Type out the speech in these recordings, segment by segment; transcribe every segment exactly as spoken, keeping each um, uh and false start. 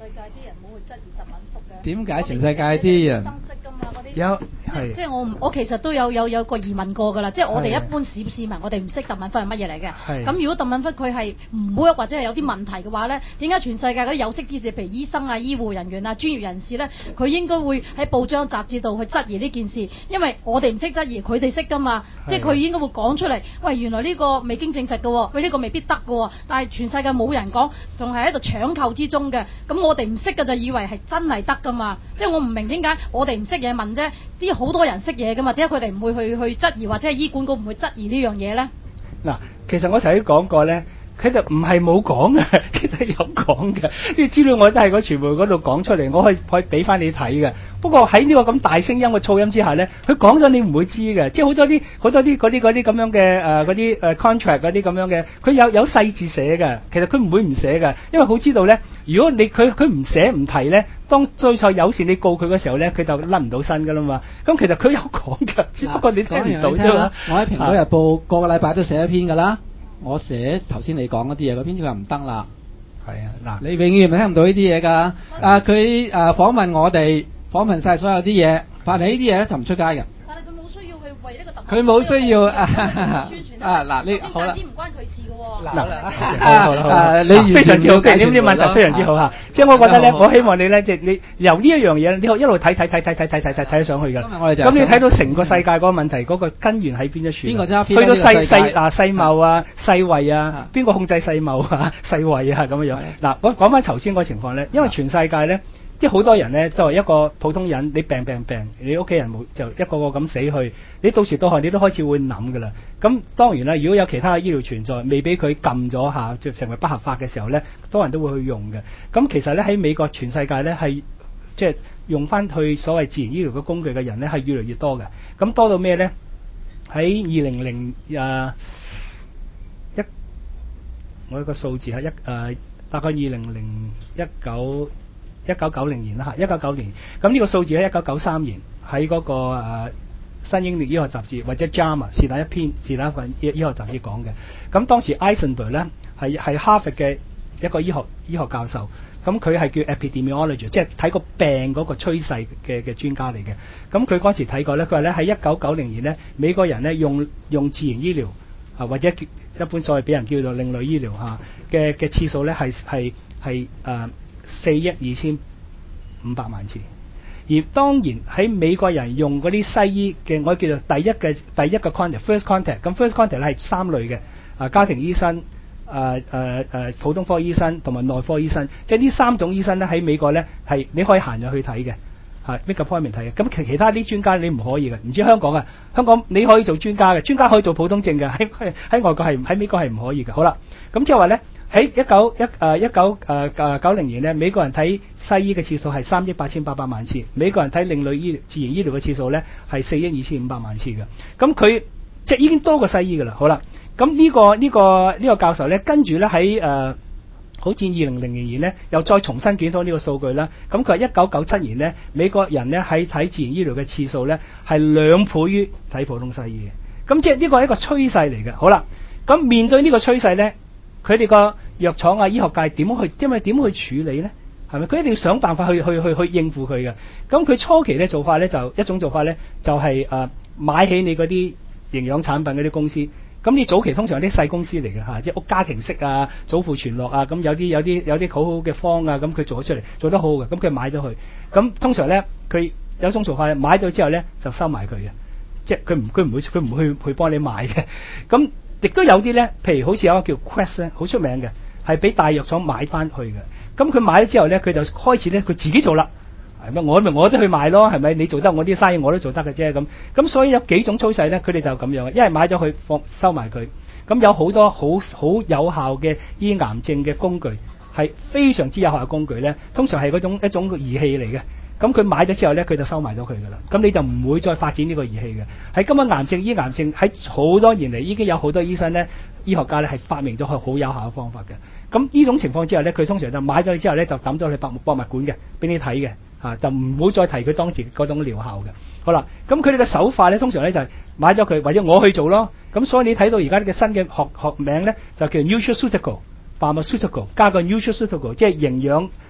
界啲人冇去質疑特敏福嘅？ 點解全世界啲人生識㗎嘛？嗰啲有即係即係我唔我其實都有有有個疑問過㗎啦，即係我哋一般市市民我哋唔識特敏福係乜嘢嚟嘅。 係咁如果特敏福佢係唔 work 或者係有啲問題嘅話咧，點解全世界嗰啲有識之士，譬如醫生啊、醫護人員啊、專業人士咧，佢應該會喺報章雜誌度去質疑呢件事？因為我哋唔識質疑，佢哋識㗎嘛，即係佢應該會講出嚟。喂，原來呢個未經證實嘅喎，喂呢個未必得嘅喎，但係全世界冇人講，仲係喺度搶購之中嘅。咁我哋唔識嘅就以為係真係得㗎嘛，即係我唔明點解我哋唔識嘢問啫，啲好多人識嘢㗎嘛，點解佢哋唔會去去質疑，或者係醫管局唔會質疑呢樣嘢咧？ 嗱，其實我頭先講過咧。佢就唔係冇講嘅，其實有講嘅。啲資料我都係個傳媒嗰度講出嚟，我可以可以俾翻你睇嘅。不過喺呢個咁大聲音嘅噪音之下咧，佢講咗你唔會知嘅。即係好多啲好多啲嗰啲嗰啲咁樣嘅誒嗰啲誒 contract 嗰啲咁樣嘅，佢有有細字寫嘅。其實佢唔會唔寫嘅，因為好知道咧，如果你佢佢唔寫唔提咧，當最後有時你告佢嘅時候咧，佢就甩唔到身㗎啦嘛。咁其實佢有講㗎，只不過你聽唔到啫嘛。 我喺《蘋果日報》個個禮拜都寫一篇㗎啦。我寫頭先你講嗰啲嘢，嗰篇佢話唔得啦。 係啊，嗱， 你永遠咪聽唔到呢啲嘢㗎。啊，佢啊訪問我哋，訪問晒所有啲嘢，凡係呢啲嘢咧就唔出街嘅。 但係佢冇需要去為呢個特佢冇需要啊宣傳啊嗱，你好啦， 唔關佢事嘅喎。 嗱， 啊，你非常之好嘅，呢啲問題非常之好嚇。即係我覺得咧，我希望你咧，即係你由呢一樣嘢，你一路睇睇睇睇睇睇睇睇睇上去㗎。咁你睇到成個世界嗰個問題嗰個根源喺邊一處？ 邊個揸去到世世嗱世貿啊、世衛啊，邊個控制世貿啊、世衛啊咁樣樣？嗱，我講翻頭先嗰個情況咧，因為全世界咧。即係好多人咧，都係一個普通人，你病病病，你屋企人冇就一個個咁死去，你到時到候你都開始會諗㗎啦。咁當然啦，如果有其他嘅醫療存在，未俾佢撳咗下，就成為不合法嘅時候咧，多人都會去用嘅。咁其實咧喺美國全世界咧係即係用翻去所謂自然醫療嘅工具嘅人咧係越嚟越多嘅。咁多到咩咧？喺二零零啊一，我有個數字係一誒、呃、大概二零零一九。一九九零年啦嚇，一九九年，咁呢個數字喺一九九三年喺嗰、那個、呃、新英烈醫學雜誌或者 JAMA 是但一篇是但一份醫醫學雜誌講嘅。咁當時 Eisenberg 咧係係哈佛嘅一個醫學醫學教授，咁佢係叫 epidemiologist，即係睇個病嗰個趨勢嘅嘅專家嚟嘅。咁佢嗰時睇過咧，佢話咧喺一九九零年咧，美國人咧用用自然醫療啊或者一般所謂俾人叫做另類醫療嚇嘅嘅次數咧係係係誒。四億二千五百萬次，而當然喺美國人用嗰啲西醫嘅，我叫做第一嘅第一個 contact，first contact。咁 first contact 咧係三類嘅，啊家庭醫生、啊誒誒普通科醫生同埋內科醫生，即係呢三種醫生咧喺美國咧係你可以行入去睇嘅，嚇 make appointment睇嘅。咁其其他啲專家你唔可以嘅，唔知香港啊，香港你可以做專家嘅，專家可以做普通症嘅，喺喺外國係喺美國係唔可以嘅。好啦，咁即係話咧。喺一九一誒一九誒誒九零年咧，美國人睇西醫嘅次數係三億八千八百萬次，美國人睇另類醫療自然醫療嘅次數咧係四億二千五百萬次嘅。咁佢即係已經多過西醫㗎啦。好啦，咁呢個呢個呢個教授咧，跟住咧喺誒好似二零零零年咧，又再重新檢討呢個數據啦。咁佢話一九九七年咧，美國人咧喺睇自然醫療嘅次數咧係兩倍於睇普通西醫嘅。咁即係呢個係一個趨勢嚟嘅。好啦，咁面對呢個趨勢咧。佢哋個藥廠啊、醫學界點去，因為點去處理咧？係咪？佢一定要想辦法去去去去應付佢嘅。咁佢初期咧做法咧就一種做法咧就係、是、誒、呃、買起你嗰啲營養產品嗰啲公司。咁你早期通常有啲細公司嚟嘅嚇，即係屋家庭式啊、祖父傳樂啊，咁有啲有啲有啲好好嘅方啊，咁佢做咗出嚟，做得好好嘅，咁佢買咗佢。咁通常咧佢有種做法，買咗之後咧就收埋佢嘅，即係佢唔佢唔會佢唔會去去幫你買嘅。咁亦都有啲咧，譬如好似有一個叫 Quest 咧，好出名嘅，係俾大藥廠買翻去嘅。咁佢買咗之後咧，佢就開始咧，佢自己做啦。係咪？我咪我都去買咯，係咪？你做得我啲生意我都做得嘅啫。咁咁所以有幾種趨勢咧，佢哋就咁樣嘅。一係買咗佢放收埋佢。咁有好多好好有效嘅醫癌症嘅工具，係非常之有效嘅工具咧。通常係嗰種一種儀器嚟嘅。咁佢買咗之後咧，佢就收埋咗佢㗎啦。咁你就唔會再發展呢個儀器嘅。喺今日癌症醫癌症喺好多年嚟已經有好多醫生咧、醫學家咧係發明咗佢好有效嘅方法嘅。咁呢種情況之下咧，佢通常就買咗你之後咧，就抌咗去博博物館嘅，俾你睇嘅嚇，就唔會再提佢當時嗰種療效嘅。好啦，咁佢哋嘅手法咧，通常咧就係買咗佢，或者我去做咯。咁所以你睇到而家呢個新嘅學學名咧，就叫 nutraceutical、pharmaceutical 加個 nutraceutical，即係營養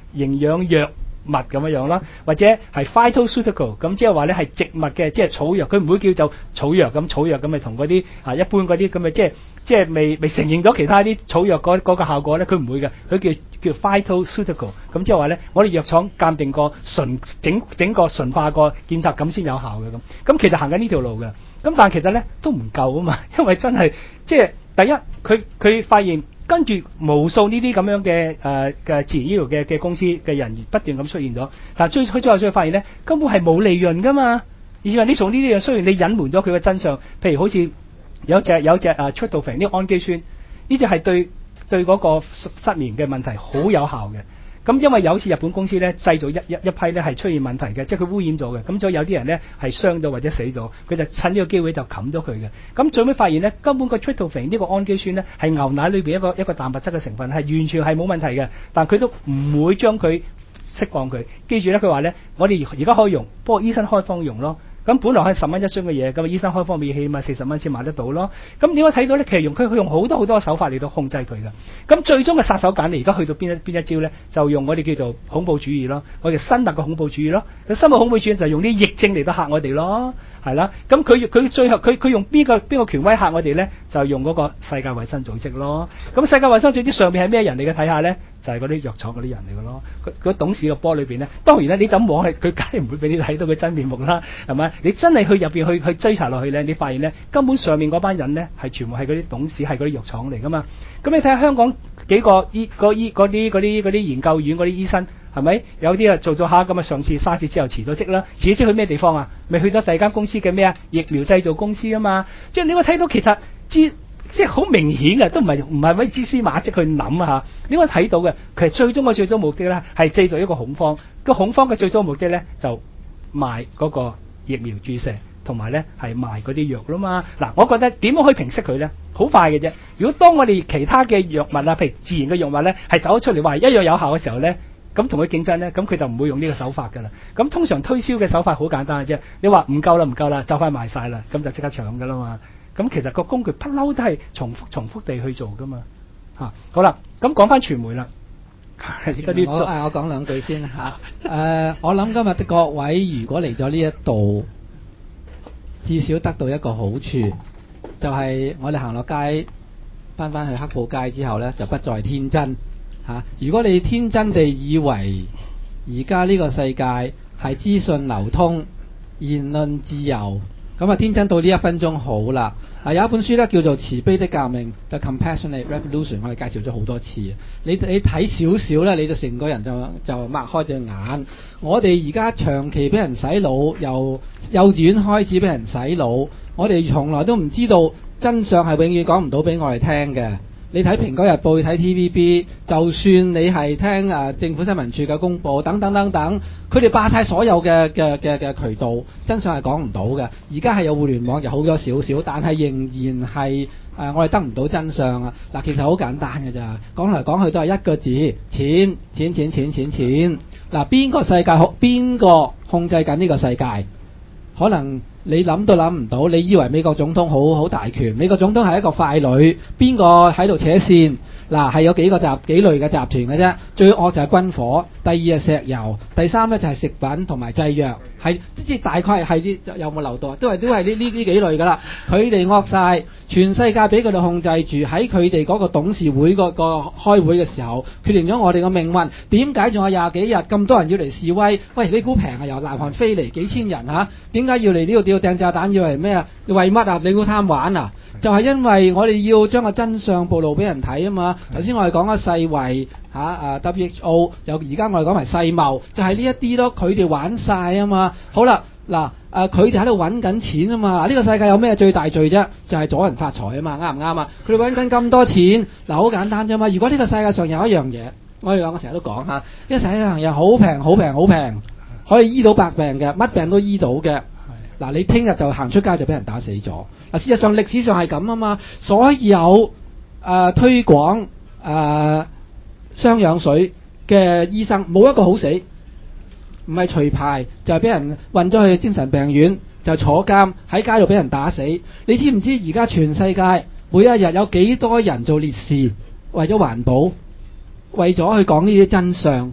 營養藥物咁樣樣啦，或者係 phytoceutical 咁，即係話咧係植物嘅，即係草藥，佢唔會叫做草藥咁，草藥咁咪同嗰啲啊一般嗰啲咁嘅，即係即係未未承認咗其他啲草藥嗰嗰個效果咧，佢唔會嘅，佢叫叫 phytoceutical 咁，即係話咧我哋藥廠鑑定過純整整個純化過檢測咁先有效嘅咁，咁其實行緊呢條路嘅，咁但係其實咧都唔夠啊嘛，因為真係即係第一佢佢發現。跟住無數呢啲咁樣嘅誒嘅自然醫療嘅嘅公司嘅人員不斷咁出現咗，但係最佢最後最後發現咧，根本係冇利潤噶嘛。而且你從呢啲嘢，雖然你隱瞞咗佢嘅真相，譬如好似有隻有隻誒 tryptophan 呢個氨基酸，呢隻係對對嗰個失眠嘅問題好有效嘅。咁因為有次日本公司咧製造一一一批咧係出現問題嘅，即係佢污染咗嘅，咁所以有啲人咧係傷咗或者死咗，佢就趁呢個機會就冚咗佢嘅。咁最尾發現咧，根本個 tryptophan 呢個氨基酸咧係牛奶裏邊一個一個蛋白質嘅成分，係完全係冇問題嘅，但佢都唔會將佢釋放佢。記住咧，佢話咧，我哋而家可以用，不過醫生開方用咯。咁本來係十蚊一箱嘅嘢，咁醫生開方面起碼四十蚊先買得到咯。咁點解睇到咧？其實用佢佢用好多好多嘅手法嚟到控制佢嘅。咁最終嘅殺手鐧，你而家去到邊一邊一招咧？就用我哋叫做恐怖主義咯，我哋新特嘅恐怖主義咯。新嘅恐怖主義就係用啲疫症嚟到嚇我哋咯，係啦。咁佢佢最後佢佢用邊個邊個權威嚇我哋咧？就用嗰個世界衛生組織咯。咁世界衛生組織上面係咩人嚟嘅？睇下咧，就係嗰啲藥廠嗰啲人嚟嘅咯。佢董事個波裏邊咧，當然咧，你就咁望佢，佢梗係唔會俾你睇到佢真面目啦，係咪？你真係去入邊去去追查落去咧，你發現咧根本上面嗰班人咧係全部係嗰啲董事，係嗰啲藥廠嚟噶嘛。咁你睇下香港幾個醫嗰醫嗰啲嗰啲嗰啲研究院嗰啲醫生係咪有啲啊做咗下咁啊？上次沙士之後辭咗職啦，辭咗職去咩地方啊？咪去咗第二間公司嘅咩啊？疫苗製造公司啊嘛。即係你會睇到其實知即係好明顯嘅，都唔係唔係咩蛛絲馬跡去諗啊嚇。你會睇到嘅，其實最終嘅最終目的咧係製造一個恐慌。個恐慌嘅最終目的咧就賣嗰個疫苗注射，同埋咧係賣嗰啲藥啦嘛。嗱，我覺得點樣可以平息佢咧？好快嘅啫。如果當我哋其他嘅藥物啊，譬如自然嘅藥物咧，係走出嚟話一樣有效嘅時候咧，咁同佢競爭咧，咁佢就唔會用呢個手法噶啦。咁通常推銷嘅手法好簡單嘅啫。你話唔夠啦，唔夠啦，就快賣晒啦，咁就即刻搶噶啦嘛。咁其實個工具不嬲都係重複重複地去做噶嘛。嚇、啊，好啦，咁講翻傳媒啦。 我啊，我講兩句先嚇。誒、啊，我諗今日的各位如果嚟咗呢一度，至少得到一個好處，就係、是、我哋行落街，翻翻去黑布街之後呢，就不再天真嚇、啊。如果你天真地以為而家呢個世界係資訊流通、言論自由，咁啊天真到呢一分鐘好啦。啊，有一本書咧叫做《慈悲的革命》The Compassionate Revolution， 我哋介紹咗好多次。你你睇少少咧，你就成個人就就擘開隻眼。我哋而家長期俾人洗腦，由幼稚園開始俾人洗腦，我哋從來都唔知道真相係永遠講唔到俾我哋聽嘅。你睇《蘋果日報》，你睇 T V B， 就算你係聽啊政府新聞處嘅公佈，等等等等，佢哋霸晒所有嘅嘅嘅嘅渠道，真相係講唔到嘅。而家係有互聯網就好咗少少，但係仍然係誒、呃、我哋得唔到真相啊！嗱，其實好簡單嘅咋，講嚟講去都係一個字：錢錢錢錢錢錢。嗱，邊個世界好？邊個控制緊呢個世界？可能你諗都諗唔到，你以為美國總統好好大權？美國總統係一個傀儡，邊個喺度扯線？嗱，係有幾個集幾類嘅集團嘅啫。最惡就係軍火，第二係石油，第三咧就係食品同埋製藥，係即係大概係啲有冇漏到？都係都係呢呢呢幾類㗎啦。佢哋惡晒，全世界俾佢哋控制住，喺佢哋嗰個董事會個個開會嘅時候，決定咗我哋嘅命運。點解仲有廿幾日咁多人要嚟示威？喂，你估平啊？由南韓飛嚟幾千人嚇，點解要嚟呢度掉掟炸彈？要嚟咩啊？為乜啊？你估貪玩啊？就係、是、因為我哋要將個真相暴露俾人睇啊嘛！頭先我哋講咗世衛嚇啊 W H O， 又而家我哋講埋世貿，就係呢一啲咯，佢哋玩晒啊嘛！好啦，嗱誒，佢哋喺度揾緊錢啊嘛！呢、這個世界有咩最大罪啫？就係、是、阻人發財啊嘛！啱唔啱啊？佢哋揾緊咁多錢，嗱好簡單啫嘛！如果呢個世界上有一樣嘢，我哋兩個成日都講嚇，呢個世界上又好平、好平、好平，可以醫到百病嘅，乜病都醫到嘅。嗱，你聽日就行出街就俾人打死咗。嗱，事實上歷史上係咁啊嘛，所有誒、呃、推廣誒雙氧水嘅醫生冇一個好死，唔係除牌就係俾人運咗去精神病院，就坐監喺街度俾人打死。你知唔知而家全世界每一日有幾多人做烈士，為咗環保，為咗去講呢啲真相？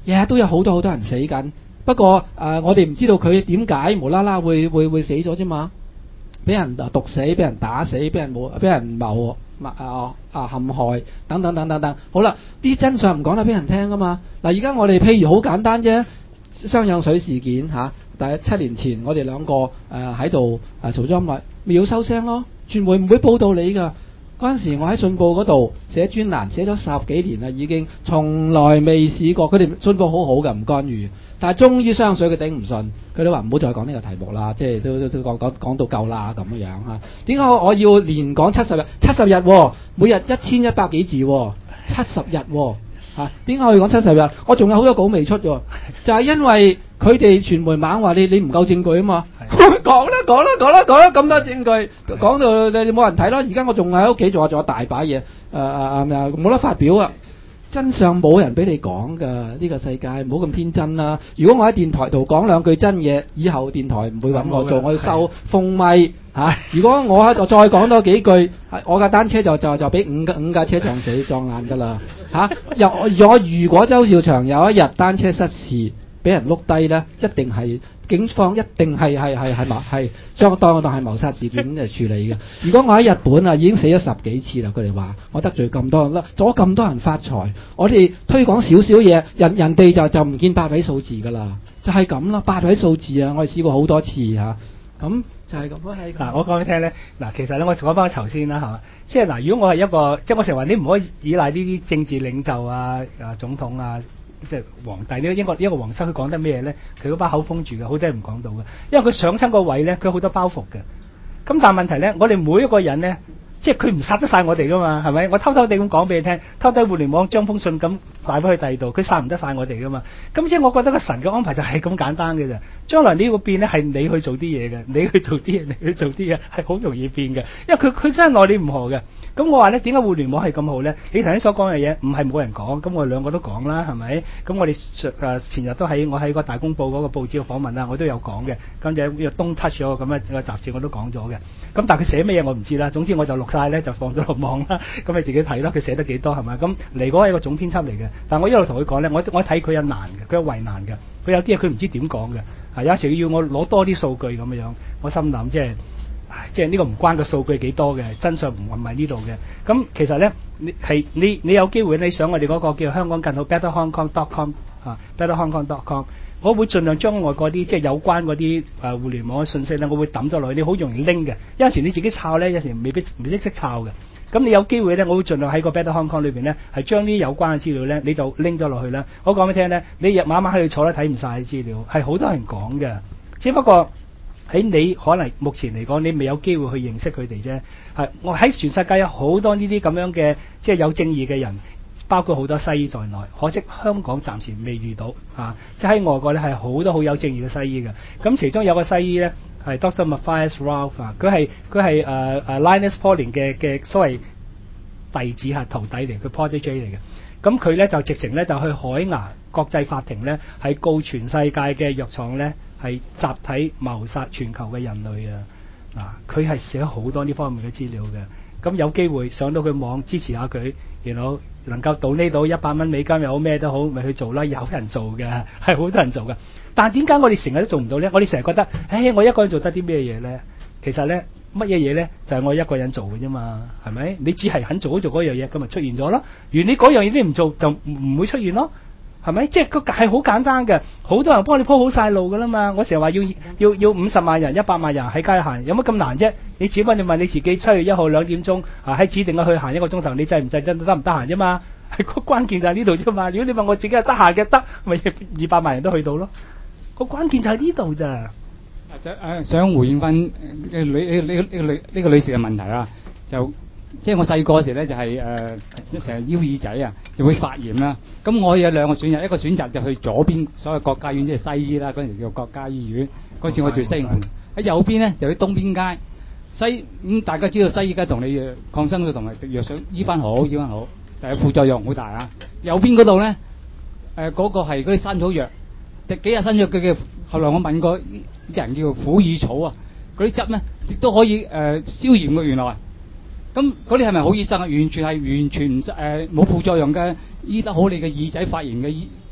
日日都有好多好多人死緊。不過誒、呃，我哋唔知道佢點解無啦啦會會會死咗啫嘛。俾人毒死，俾人打死，俾人冇，俾人謀啊啊陷害等等等等等。好啦，啲真相唔講得俾人聽噶嘛。嗱，而家我哋譬如好簡單啫，雙氧水事件嚇，但係七年前我哋兩個誒喺度誒嘈咗咁耐，咪要收聲咯。傳媒唔會報導你㗎。嗰陣時我喺信報嗰度寫專欄，寫咗十幾年啦，已經從來未試過。佢哋信報好好㗎，唔干預。但係終於雙水佢頂唔順，佢都話唔好再講呢個題目啦，即係都都都講講講到夠啦咁樣嚇。點解我我要連講七十日？七十日、哦，每日一千一百幾字、哦，七十日喎嚇。點解我要講七十日？我仲有好多稿未出喎，就係、是、因為佢哋傳媒猛話你你唔夠證據啊嘛。講啦講啦講啦講啦，咁多證據講到你冇人睇咯。而家我仲喺屋企仲有仲有大把嘢，誒誒誒冇得發表啊！真相冇人俾你講㗎，呢、這個世界唔好咁天真啦。如果我喺電台度講兩句真嘢，以後電台唔會揾我做，我要收封咪嚇。如果我喺度再講多幾句，我架單車就就就俾五架五架車撞死撞爛㗎啦嚇。又我如果周兆祥有一日單車失事，俾人碌低咧，一定係警方一定係係係係謀係將當我當係謀殺事件嚟處理嘅。如果我喺日本啊，已經死咗十幾次啦，佢哋話我得罪咁多人，阻咁多人發財，我哋推廣少少嘢，人人哋就就唔見八位數字㗎啦，就係咁啦，八位數字啊，我哋試過好多次嚇，咁、啊、就係咁咯。 嗱，我講俾你聽咧，嗱，其實咧，我講翻頭先啦，係嘛，即係嗱，如果我係一個，即係我成日話你唔可以依賴呢啲政治領袖啊、啊總統啊。即係皇帝呢？英國一個皇室佢講得咩咧？佢嗰把口封住嘅，好多人唔講到嘅。因為佢上親個位咧，佢好多包袱嘅。咁但係問題咧，我哋每一個人咧，即係佢唔殺得晒我哋噶嘛，係咪？我偷偷地咁講俾你聽，偷偷互聯網將封信咁帶翻去第二度，佢殺唔得晒我哋噶嘛。咁即係我覺得個神嘅安排就係咁簡單嘅啫。將來呢個變咧係你去做啲嘢嘅，你去做啲嘢，你去做啲嘢係好容易變嘅。因為佢佢真係愛你唔何嘅。咁我話咧，點解互聯網係咁好咧？你頭先所講嘅嘢唔係冇人講，咁我哋兩個都講啦，係咪？咁我哋誒前日都喺我喺個大公報嗰個報紙嘅訪問啦，我都有講嘅。咁就呢個東 touch 咗個咁嘅個雜誌我都講咗嘅。咁但係佢寫乜嘢我唔知啦。總之我就錄晒咧，就放咗落網啦。咁你自己睇啦，佢寫得幾多係咪？咁嚟嗰係一個總編輯嚟嘅，但係我一路同佢講咧，我我睇佢有難嘅，佢有為難嘅，佢有啲嘢佢唔知點講嘅。係有時要我攞多啲數據咁樣，我心諗即係。即係呢個唔關個數據幾多嘅，真相唔係呢度嘅。咁其實咧，你係你你有機會你上我哋嗰個叫香港更好 better hong kong dot com 啊 better hong kong dot com， 我會盡量將外國啲即係有關嗰啲誒互聯網嘅信息咧，我會抌咗落去，你好容易拎嘅。有陣時你自己抄咧，有時未必未必識抄嘅。咁你有機會咧，我會盡量喺個 better hong kong 裏邊咧，係將啲有關嘅資料咧，你就拎咗落去啦。我講俾你聽咧，你日晚晚喺度坐咧睇唔晒啲資料，係好多人講嘅，只不過。喺你可能目前嚟講，你未有機會去認識佢哋啫。係我喺全世界有好多呢啲咁樣嘅，即係有正義嘅人，包括好多西醫在內。可惜香港暫時未遇到啊！即係喺外國咧係好多好有正義嘅西醫嘅。咁其中有個西醫咧係 Doctor Matthias Ralph 啊，佢係佢係誒誒 Linus Pauling 嘅嘅所謂弟子係徒弟嚟，佢 protege 嚟嘅。咁佢咧就直情咧就去海牙國際法庭咧，係告全世界嘅藥廠咧係集體謀殺全球嘅人類啊！嗱，佢係寫好多呢方面嘅資料嘅。咁有機會上到佢網支持下佢，然後能夠到呢度一百蚊美金又好咩都好，咪去做啦。有人做嘅，係好多人做嘅。但係點解我哋成日都做唔到咧？我哋成日覺得，誒，我一個人做得啲咩嘢咧？其實咧。乜嘢嘢咧？就係、是、我一個人做嘅啫嘛，係咪？你只係肯做嗰做嗰樣嘢，咁咪出現咗咯。如你嗰樣嘢都唔做，就唔會出現咯，係咪？即係個係好簡單嘅，好多人幫你鋪好晒路噶啦嘛。我成日話要要要五十萬人、一百萬人喺街行，有乜咁難啫？你只不過你問你自己，七月一號兩點鐘啊，喺指定嘅去行一個鐘頭，你制唔制得得唔得閒啫嘛？係個關鍵就係呢度啫嘛。如果你問我自己係得閒嘅，得咪二百萬人都去到咯。個關鍵就係呢度咋。 誒想回應翻呢個女呢呢呢個女呢個女士嘅問題啦，就即係我細個嗰時咧就係誒成日腰耳仔啊，就會發炎啦。咁我有兩個選擇，一個選擇就去左邊所謂國家醫院，即係西醫啦，嗰陣時叫國家醫院。嗰次我住西營盤，喺右邊咧就去東邊街西咁、嗯，大家知道西醫梗係同你抗生素同埋藥水醫翻好醫翻好，但係副作用好大啊。右邊嗰度咧誒嗰個係嗰啲山草藥。幾日新藥嘅嘅，後來我問過啲人叫虎耳草啊，嗰啲汁咧亦都可以誒、呃、消炎嘅原來。咁嗰啲係咪好醫生啊？完全係完全唔誒冇副作用嘅，醫得好你嘅耳仔發炎嘅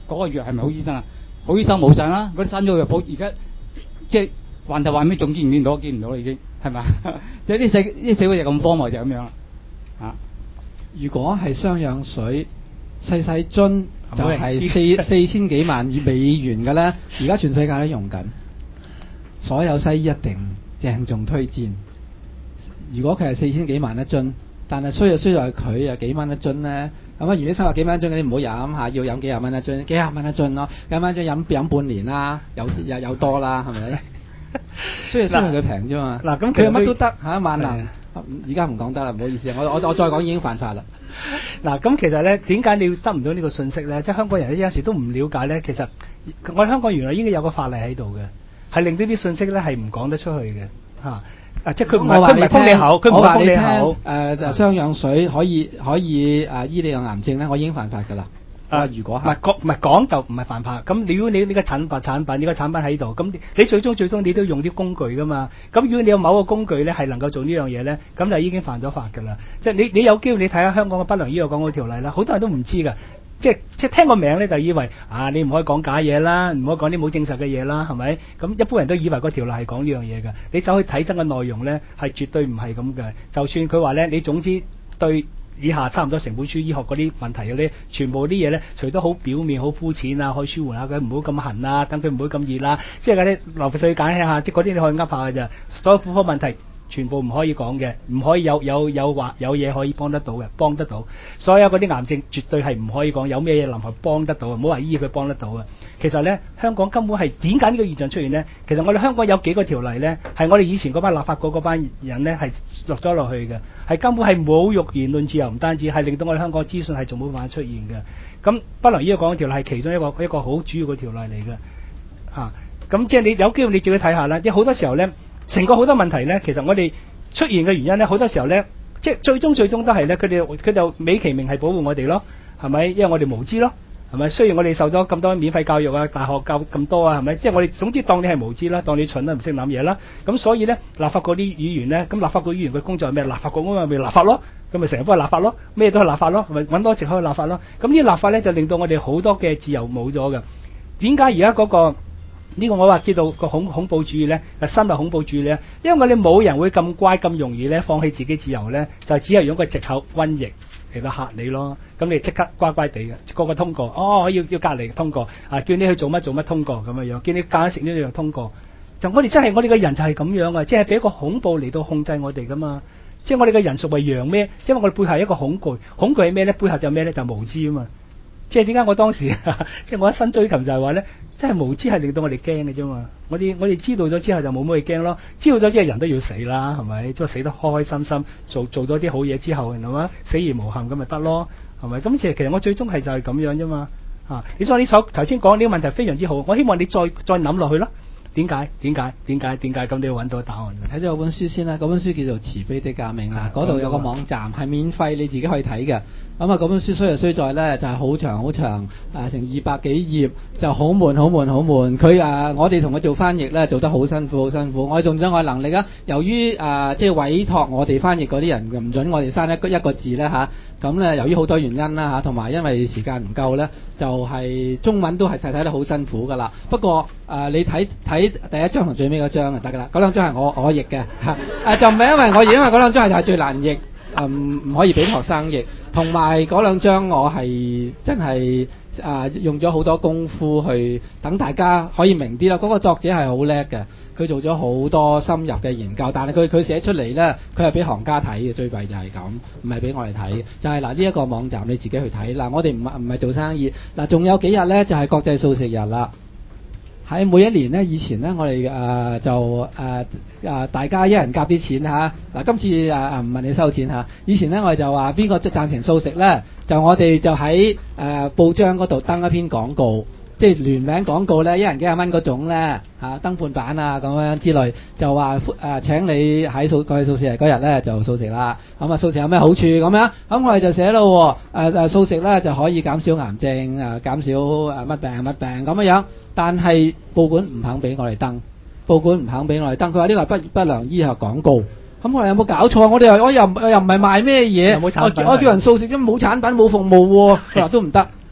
嗰個藥係咪好醫生啊？好醫生冇晒啦，嗰啲新咗藥鋪而家即係患頭患尾，仲見唔見到？見唔到啦已經係咪？即係啲社啲社會就咁荒謬就咁樣啦嚇。 如果係雙氧水細細樽就係四四千幾萬美元嘅咧，而家全世界都用緊，所有西醫一定鄭重推薦。如果佢係四千幾萬一樽，但係衰就衰在佢啊幾蚊一樽咧。咁啊，如果三百幾蚊一樽，你唔好飲嚇，要飲幾廿蚊一樽，幾廿蚊一樽咯，幾廿蚊一樽飲飲半年啦，有有有多啦，係咪？所以所以佢平啫嘛。嗱，咁佢乜都得嚇，萬能。而家唔講得啦，唔好意思，我我我再講已經犯法啦。 嗱，咁其實咧，點解你得唔到呢個信息咧？即係香港人咧有時都唔了解咧。其實我哋香港原來應該有個法例喺度嘅，係令到啲信息咧係唔講得出去嘅嚇。啊！即係佢唔係佢唔係封你口，佢唔係封你口。誒就雙氧水可以可以誒、呃、醫你個癌症咧，我已經犯法㗎啦。啊，如果係唔係講唔係講就唔係犯法。咁如果你呢個產品產品呢個產品喺度，咁你最終最終你都用啲工具㗎嘛。咁如果你有某個工具咧係能夠做呢樣嘢咧，咁就已經犯咗法㗎啦。即係你你有機會你睇下香港嘅不良醫藥廣告條例啦，好多人都唔知㗎。即係即係聽個名咧，就以為啊，你唔可以講假嘢啦，唔可以講啲冇證實嘅嘢啦，係咪？咁一般人都以為個條例係講呢樣嘢嘅。你走去睇真嘅內容咧，係絕對唔係咁嘅。就算佢話咧，你總之對以下差唔多成本書醫學嗰啲問題嗰啲，全部啲嘢咧，除咗好表面、好膚淺啊，可以舒緩下佢，唔好咁痕啊，等佢唔好咁熱啦。即係嗰啲流鼻水解氣下，即係嗰啲你可以噏下嘅咋。所有婦科問題全部唔可以講嘅，唔可以有有有話有嘢可以幫得到嘅，幫得到。所有嗰啲癌症絕對係唔可以講有咩嘢能夠幫得到，唔好話醫佢幫得到啊。其實咧，香港根本係點解呢個現象出現咧？其實我哋香港有幾個條例咧，係我哋以前嗰班立法局嗰班人咧係落咗落去嘅，係根本係侮辱言論自由，唔單止係令到我哋香港資訊係仲冇辦法出現嘅。咁不良醫藥講嘅條例係其中一個一個好主要嘅條例嚟嘅嚇。咁、啊、即係你有機會你自己睇下啦，因為好多時候咧。成個好多問題咧，其實我哋出現嘅原因咧，好多時候咧，即係最終最終都係咧，佢哋佢就美其名係保護我哋咯，係咪？因為我哋無知咯，係咪？雖然我哋受咗咁多免費教育啊，大學教咁多啊，係咪？即係我哋總之當你係無知啦，當你蠢啦，唔識諗嘢啦。咁所以咧，立法局啲議員咧，咁立法局議員嘅工作係咩？立法局啊嘛，咪立法咯，咁咪成日幫佢立法咯，咩都係立法咯，係咪揾多藉口去立法咯？咁呢啲立法咧就令到我哋好多嘅自由冇咗嘅。點解而家嗰個？呢個我話叫做個恐恐怖主義咧，係深入恐怖主義咧，因為我哋冇人會咁乖咁容易咧放棄自己自由咧，就只係用個藉口瘟疫嚟到嚇你咯。咁你即刻乖乖地嘅個個通過，哦要要隔離通過啊，叫你去做乜做乜通過咁樣樣，叫你夾硬食呢樣通過。就我哋真係我哋嘅人就係咁樣啊，即係俾一個恐怖嚟到控制我哋噶嘛。即係我哋嘅人屬為羊咩？因為我哋背後係一個恐懼，恐懼係咩咧？背後就咩咧？就無知啊嘛。即係點解我當時即係我一生追求就係話咧，真係無知係令到我哋驚嘅啫嘛。我哋我哋知道咗之後就冇乜嘢驚咯。知道咗之後人都要死啦，係咪？即係死得開開心心，做做咗啲好嘢之後，係嘛？死而無憾咁咪得咯，係咪？咁其實其實我最終係就係咁樣啫嘛。啊，你所以呢首頭先講呢個問題非常之好，我希望你再再諗落去咯。點解？點解？點解？點解？咁你要揾到答案。 睇咗嗰本書先啦，嗰本書叫做《慈悲的革命》啦，嗰度有個網站係免費，你自己可以睇嘅。咁啊，嗰本書衰就衰在咧，就係、是、好長好長，啊成二百幾頁，就好悶好悶好悶。佢啊，我哋同佢做翻譯咧，做得好辛苦好辛苦。我哋仲有我能力啊，由於啊即係委託我哋翻譯嗰啲人唔準我哋刪一個一個字咧嚇，咁、啊、咧由於好多原因啦嚇，同、啊、埋因為時間唔夠咧，就係、是、中文都係睇睇得好辛苦噶啦。不過啊，你睇睇第一章同最尾嗰章就得噶啦，嗰兩章係我我譯嘅嚇，啊就唔係因為我譯，因為嗰兩章係係最難譯。唔、嗯、唔可以俾學生譯，同埋嗰兩章我係真係啊、呃、用咗好多功夫去等大家可以明啲啦。嗰、那個作者係好叻嘅，佢做咗好多深入嘅研究，但係佢佢寫出嚟咧，佢係俾行家睇嘅，最弊就係咁，唔係俾我哋睇。就係嗱呢一個網站你自己去睇嗱，我哋唔係唔係做生意嗱，仲有幾日咧就係、是、國際素食日啦。喺每一年咧，以前咧，我哋誒、呃、就誒誒、呃、大家一人夾啲錢嚇。嗱、啊，今次誒誒唔問你收錢嚇、啊。以前咧，我哋就話邊個贊成素食咧，就我哋就喺誒、呃、報章嗰度登一篇廣告，即係聯名廣告咧，一人幾廿蚊嗰種咧嚇，登半版啊咁樣之類，就話誒、呃、請你喺素國際素食日嗰日咧就素食啦。咁啊素食有咩好處咁樣？咁我哋就寫咯誒誒素食咧就可以減少癌症啊，減少誒乜病乜病咁樣樣。但係報館唔肯俾我哋登，報館唔肯俾我哋登。佢話呢個係不不良醫學廣告。咁我哋有冇搞錯？我哋又我又又唔係賣咩嘢，我我叫人素食啫，冇產品冇服務喎。佢話都唔得。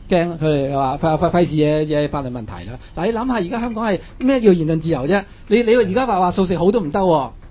驚佢哋話費費費事嘢嘢法律問題啦。但係你諗下，而家香港係咩叫言論自由啫？你你而家話話素食好都唔得喎，